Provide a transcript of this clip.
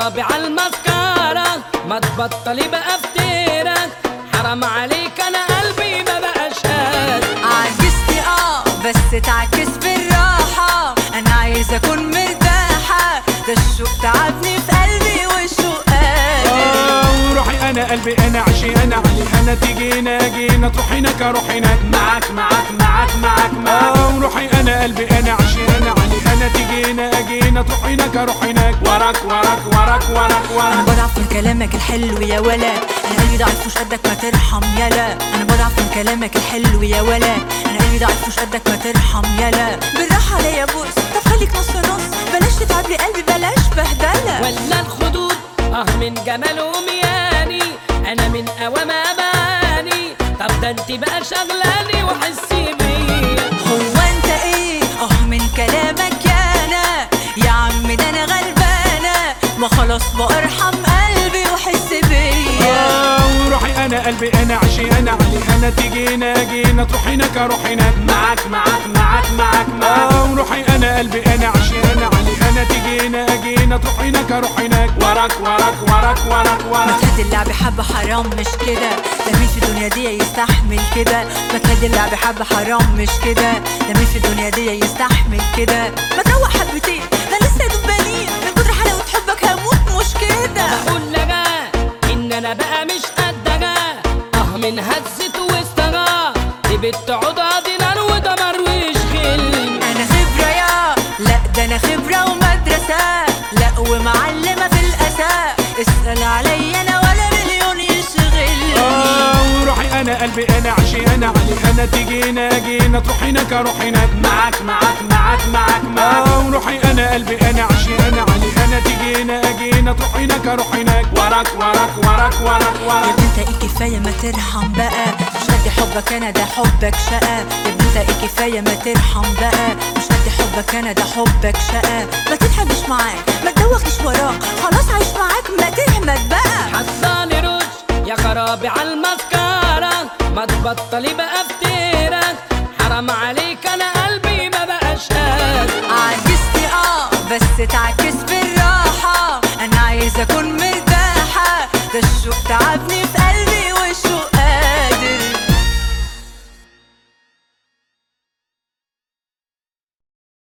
خرابي عالمسكرة، ما تبطلي بقى فتيرك، حرام عليك انا قلبي ما بقاش قاد. عجزتي بس تعكس بالراحة، انا عايزة اكون مرتاحة، ده الشوق تعبني في قلبي والشوق قادر. وروحي انا قلبي انا عشي انا علي انا تجينا جينا تروح هناك اروح هناك معاك معاك معاك معاك معاك. وروحي انا قلبي انا عشي انا علي انا تجينا جينا تروح هناك اروح هناك وراك وراك وراك وراك وراك. انا بضعف من كلامك الحلو يا ولا، انا قلبي ضعيف مش قدك ما ترحم يالا. انا بضعف من كلامك الحلو يا ولا، انا قلبي ضعيف مش قدك ما ترحم يالا. بالراحة عليا بوس، طب خليك نص نص، بلاش تتعب لي قلبي بلاش بهدلة. ولا الخدود من جماله مياني، انا من قوام اماني، طب ده انت بقى شغلاني وحسي بيا. هو انت ايه من كلامك يانا يا عم، ده انا غلبانة، ما خلاص بقى ارحم قلبي وحس بيا. وروحي انا قلبي انا عشي انا علي انا تجينا جينا تروح هناك اروح هناك معاك معاك معاك معاك معاك. وروحي انا قلبي انا عشي انا علي انا تجينا جينا تروح هناك اروح هناك وراك وراك وراك وراك وراك. ما تهدي اللعب حبة حرام مش كده، ده مين في الدنيا دي يستحمل كده. ما تهدي اللعب حبة حرام مش كده، ده مين في الدنيا دي يستحمل كده. ما تروق حبتين، ده لسه يا دبانين، من كتر حلاوة حبك هموت مش كده. بقول لك ان انا بقى مش قدك، من هزت واستغى دي بتقعد عضلان ودمر ويشغل. انا خبرة يا لا، ده انا خبرة ومدرسة، لا ومعلمة في الاساء، اسأل عليا انا ولا مليون يشغل. وروحي انا قلبي انا عشي انا علي انا تجينا جينا تروح هناك اروح هناك معاك معاك معاك معاك معاك. وروحي انا قلبي انا عشي انا علي انا تجينا جينا تروح هناك اروح هناك وراك وراك وراك وراك وراك. يا ابني انت ايه كفاية ما ترحم بقى، مش قد حبك انا ده حبك شقة. يا ابني انت ايه كفاية ما ترحم بقى، مش قد حبك انا ده حبك شقة. ما تتحبش معاك ما تدوخش وراك، خلاص عايش معاك ما تهمد بقى. حطاني رش يا خرابي عالمسكرة، ما تبطلي بقى فتيرك، حرام عليك انا